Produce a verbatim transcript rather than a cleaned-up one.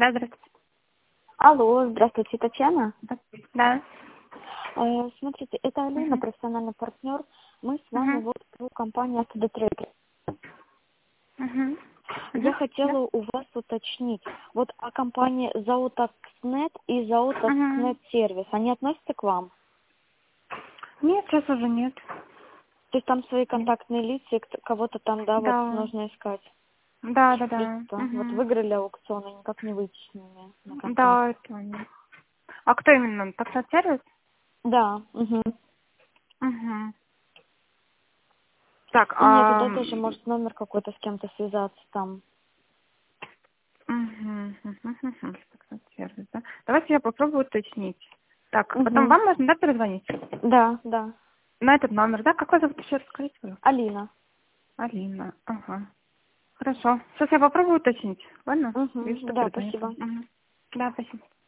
Да, здравствуйте. Алло, здравствуйте, Татьяна. Да. Да. Э, Смотрите, это Алина, Мгм. профессиональный партнер. Мы с вами Мгм. вот по компании Автодетрекер. Мгм. Я Мгм. Да. хотела у вас уточнить, вот о компании Заутакснет и Мгм. Заутакснет сервис, они относятся к вам? Нет, сейчас уже нет. То есть там свои Нет. контактные лица, и кто- кого-то там, да, вот Да. нужно искать. Да, да, да. Просто вот Мгм. выиграли аукцион, и никак не выйти с ними на контакт. Да, это нет. А кто именно? Таксат сервис? Да, угу. Угу. Так, И нету, а... да, тоже, может, номер какой-то с кем-то связаться там. Угу. Таксат сервис, да? Давайте я попробую уточнить. Так, потом Угу. вам можно, да, перезвонить? Да, да. На этот номер, да? Какой зовут еще раз, скажите, пожалуйста? Алина. Алина. Ага. Хорошо. Сейчас я попробую уточнить. Ладно? И Угу. что Да, перезвоню. спасибо. Угу. Да, спасибо.